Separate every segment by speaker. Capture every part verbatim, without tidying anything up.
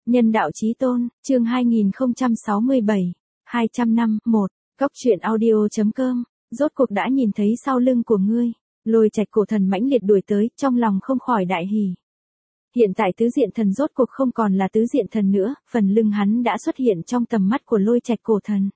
Speaker 1: Nhân đạo chí tôn, chương hai nghìn không trăm sáu mươi bảy, hai trăm năm, một, góc truyện audio.com, rốt cuộc đã nhìn thấy sau lưng của ngươi, Lôi Trạch cổ thần mãnh liệt đuổi tới, trong lòng không khỏi đại hỉ. Hiện tại tứ diện thần rốt cuộc không còn là tứ diện thần nữa, phần lưng hắn đã xuất hiện trong tầm mắt của Lôi Trạch cổ thần.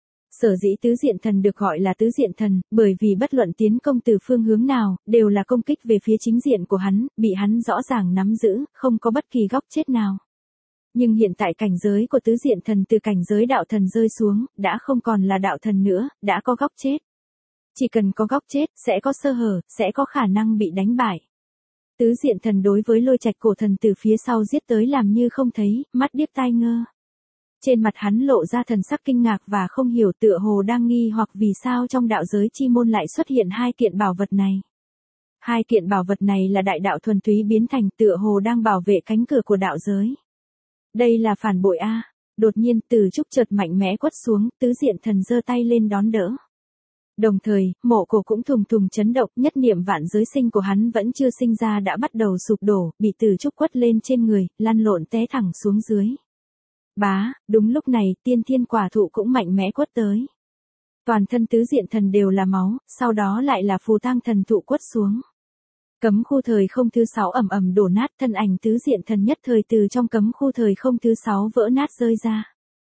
Speaker 1: Sở dĩ tứ diện thần được gọi là tứ diện thần, bởi vì bất luận tiến công từ phương hướng nào, đều là công kích về phía chính diện của hắn, bị hắn rõ ràng nắm giữ, không có bất kỳ góc chết nào. Nhưng hiện tại cảnh giới của tứ diện thần từ cảnh giới đạo thần rơi xuống, đã không còn là đạo thần nữa, đã có góc chết. Chỉ cần có góc chết, sẽ có sơ hở, sẽ có khả năng bị đánh bại. Tứ diện thần đối với Lôi Trạch cổ thần từ phía sau giết tới làm như không thấy, mắt điếc tai ngơ. Trên mặt hắn lộ ra thần sắc kinh ngạc và không hiểu, tựa hồ đang nghi hoặc vì sao trong đạo giới chi môn lại xuất hiện hai kiện bảo vật này. Hai kiện bảo vật này là đại đạo thuần túy biến thành, tựa hồ đang bảo vệ cánh cửa của đạo giới. Đây là phản bội a. Đột nhiên Từ Trúc chợt mạnh mẽ quất xuống, tứ diện thần giơ tay lên đón đỡ. Đồng thời, mộ cổ cũng thùng thùng chấn động, nhất niệm vạn giới sinh của hắn vẫn chưa sinh ra đã bắt đầu sụp đổ, bị Từ Trúc quất lên trên người, lăn lộn té thẳng xuống dưới. Bá, đúng lúc này, tiên thiên quả thụ cũng mạnh mẽ quất tới. Toàn thân tứ diện thần đều là máu, sau đó lại là phù tang thần thụ quất xuống. Cấm khu thời không thứ sáu ầm ầm đổ nát, thân ảnh tứ diện thần nhất thời từ trong cấm khu thời không thứ sáu vỡ nát rơi ra.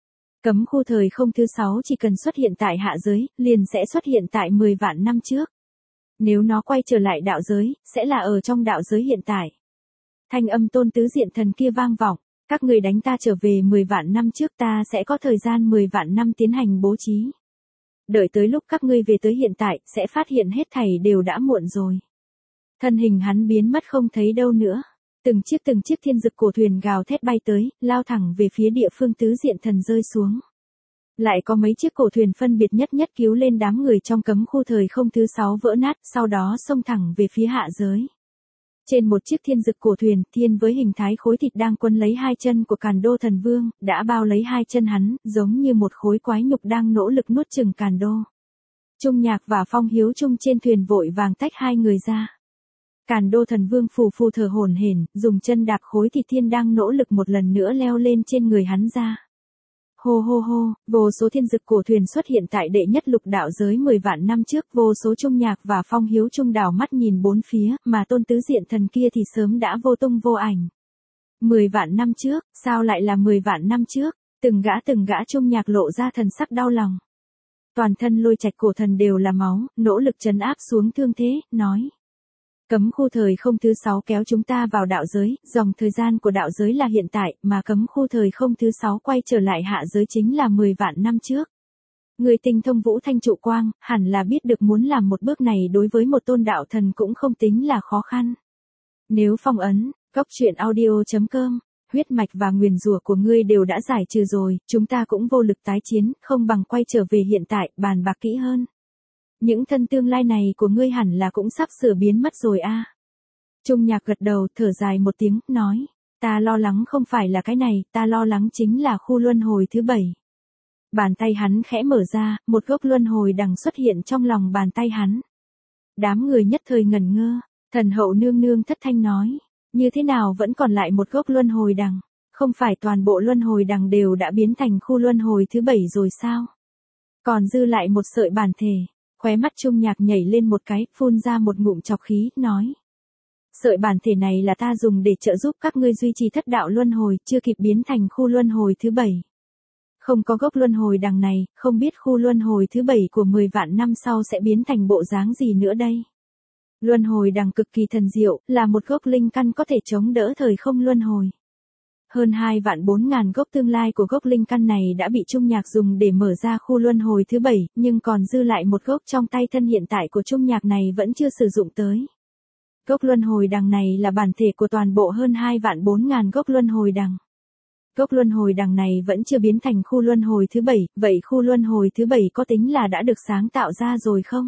Speaker 1: Cấm khu thời không thứ sáu chỉ cần xuất hiện tại hạ giới, liền sẽ xuất hiện tại mười vạn năm trước. Nếu nó quay trở lại đạo giới, sẽ là ở trong đạo giới hiện tại. Thanh âm tôn tứ diện thần kia vang vọng, các người đánh ta trở về mười vạn năm trước, ta sẽ có thời gian mười vạn năm tiến hành bố trí. Đợi tới lúc các ngươi về tới hiện tại, sẽ phát hiện hết thảy đều đã muộn rồi. Thân hình hắn biến mất không thấy đâu nữa. Từng chiếc từng chiếc thiên dực cổ thuyền gào thét bay tới, lao thẳng về phía địa phương tứ diện thần rơi xuống. Lại có mấy chiếc cổ thuyền phân biệt nhất nhất cứu lên đám người trong cấm khu thời không thứ sáu vỡ nát, sau đó xông thẳng về phía hạ giới. Trên một chiếc thiên dực cổ thuyền, thiên với hình thái khối thịt đang quấn lấy hai chân của Càn Đô thần vương, đã bao lấy hai chân hắn, giống như một khối quái nhục đang nỗ lực nuốt chửng Càn Đô. Trung Nhạc và Phong Hiếu Trung trên thuyền vội vàng tách hai người ra. Càn Đô thần vương phù phù thở hổn hển, dùng chân đạp khối thịt thiên đang nỗ lực một lần nữa leo lên trên người hắn ra. Hô hô hô, vô số thiên dực cổ thuyền xuất hiện tại đệ nhất lục đạo giới mười vạn năm trước, vô số Trung Nhạc và Phong Hiếu Trung đảo mắt nhìn bốn phía, mà tôn tứ diện thần kia thì sớm đã vô tung vô ảnh. Mười vạn năm trước, sao lại là mười vạn năm trước? Từng gã từng gã Trung Nhạc lộ ra thần sắc đau lòng. Toàn thân Lôi Trạch cổ thần đều là máu, nỗ lực trấn áp xuống thương thế, nói. Cấm khu thời không thứ sáu kéo chúng ta vào đạo giới, dòng thời gian của đạo giới là hiện tại, mà cấm khu thời không thứ sáu quay trở lại hạ giới chính là mười vạn năm trước. Người tinh thông vũ thanh trụ quang, hẳn là biết được muốn làm một bước này đối với một tôn đạo thần cũng không tính là khó khăn. Nếu phong ấn, góc truyện audio.com, huyết mạch và nguyền rủa của ngươi đều đã giải trừ rồi, chúng ta cũng vô lực tái chiến, không bằng quay trở về hiện tại, bàn bạc kỹ hơn. Những thân tương lai này của ngươi hẳn là cũng sắp sửa biến mất rồi a. À. Trung Nhạc gật đầu, thở dài một tiếng, nói, ta lo lắng không phải là cái này, ta lo lắng chính là khu luân hồi thứ bảy. Bàn tay hắn khẽ mở ra, một gốc luân hồi đằng xuất hiện trong lòng bàn tay hắn. Đám người nhất thời ngẩn ngơ, thần hậu nương nương thất thanh nói, như thế nào vẫn còn lại một gốc luân hồi đằng, không phải toàn bộ luân hồi đằng đều đã biến thành khu luân hồi thứ bảy rồi sao? Còn dư lại một sợi bản thể. Khóe mắt Trung Nhạc nhảy lên một cái, phun ra một ngụm chọc khí, nói. Sợi bản thể này là ta dùng để trợ giúp các ngươi duy trì thất đạo luân hồi, chưa kịp biến thành khu luân hồi thứ bảy. Không có gốc luân hồi đằng này, không biết khu luân hồi thứ bảy của mười vạn năm sau sẽ biến thành bộ dáng gì nữa đây. Luân hồi đằng cực kỳ thần diệu, là một gốc linh căn có thể chống đỡ thời không luân hồi. Hơn hai vạn bốn ngàn gốc tương lai của gốc linh căn này đã bị Trung Nhạc dùng để mở ra khu luân hồi thứ bảy, nhưng còn dư lại một gốc trong tay thân hiện tại của Trung Nhạc này vẫn chưa sử dụng tới. Gốc luân hồi đằng này là bản thể của toàn bộ hơn hai vạn bốn ngàn gốc luân hồi đằng. Gốc luân hồi đằng này vẫn chưa biến thành khu luân hồi thứ bảy, vậy khu luân hồi thứ bảy có tính là đã được sáng tạo ra rồi không?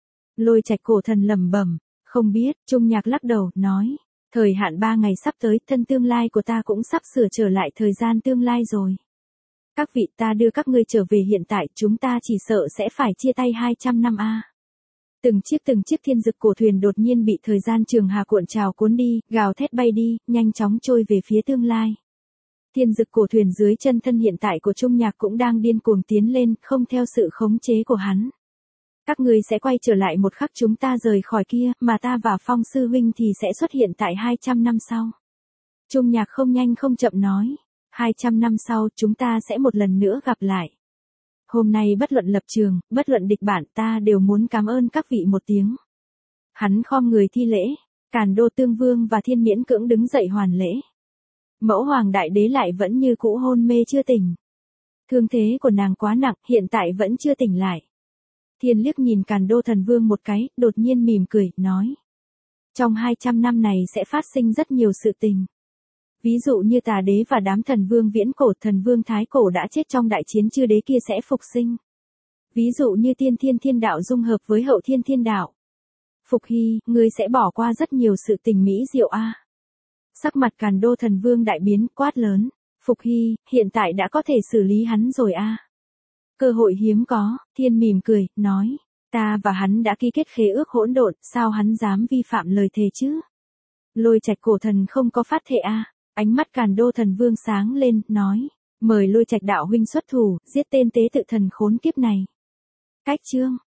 Speaker 1: Lôi Trạch cổ thần lẩm bẩm, không biết, Trung Nhạc lắc đầu, nói. Thời hạn ba ngày sắp tới, thân tương lai của ta cũng sắp sửa trở lại thời gian tương lai rồi. Các vị, ta đưa các ngươi trở về hiện tại, chúng ta chỉ sợ sẽ phải chia tay hai trăm năm a. À. Từng chiếc từng chiếc thiên dực cổ thuyền đột nhiên bị thời gian trường hà cuộn trào cuốn đi, gào thét bay đi, nhanh chóng trôi về phía tương lai. Thiên dực cổ thuyền dưới chân thân hiện tại của Trung Nhạc cũng đang điên cuồng tiến lên, không theo sự khống chế của hắn. Các người sẽ quay trở lại một khắc chúng ta rời khỏi kia, mà ta và Phong sư huynh thì sẽ xuất hiện tại hai trăm năm sau. Trung Nhạc không nhanh không chậm nói, hai trăm năm sau chúng ta sẽ một lần nữa gặp lại. Hôm nay bất luận lập trường, bất luận địch bản ta đều muốn cảm ơn các vị một tiếng. Hắn khom người thi lễ, Càn Đô Tương Vương và Thiên miễn cưỡng đứng dậy hoàn lễ. Mẫu hoàng đại đế lại vẫn như cũ hôn mê chưa tỉnh. Thương thế của nàng quá nặng, hiện tại vẫn chưa tỉnh lại. Thiên liếc nhìn Càn Đô Thần Vương một cái, đột nhiên mỉm cười, nói. Trong hai trăm năm này sẽ phát sinh rất nhiều sự tình. Ví dụ như Tà Đế và đám thần vương viễn cổ, thần vương thái cổ đã chết trong đại chiến chư đế kia sẽ phục sinh. Ví dụ như Tiên Thiên Thiên Đạo dung hợp với Hậu Thiên Thiên Đạo. Phục Hy, ngươi sẽ bỏ qua rất nhiều sự tình mỹ diệu a. À. Sắc mặt Càn Đô Thần Vương đại biến, quát lớn. Phục Hy, hiện tại đã có thể xử lý hắn rồi a. À. Cơ hội hiếm có, Thiên mỉm cười, nói. Ta và hắn đã ký kết khế ước hỗn độn, sao hắn dám vi phạm lời thề chứ? Lôi Trạch cổ thần không có phát thệ a. À. Ánh mắt Càn Đô Thần Vương sáng lên, nói. Mời Lôi Trạch đạo huynh xuất thủ, giết tên tế tự thần khốn kiếp này. Cách chương.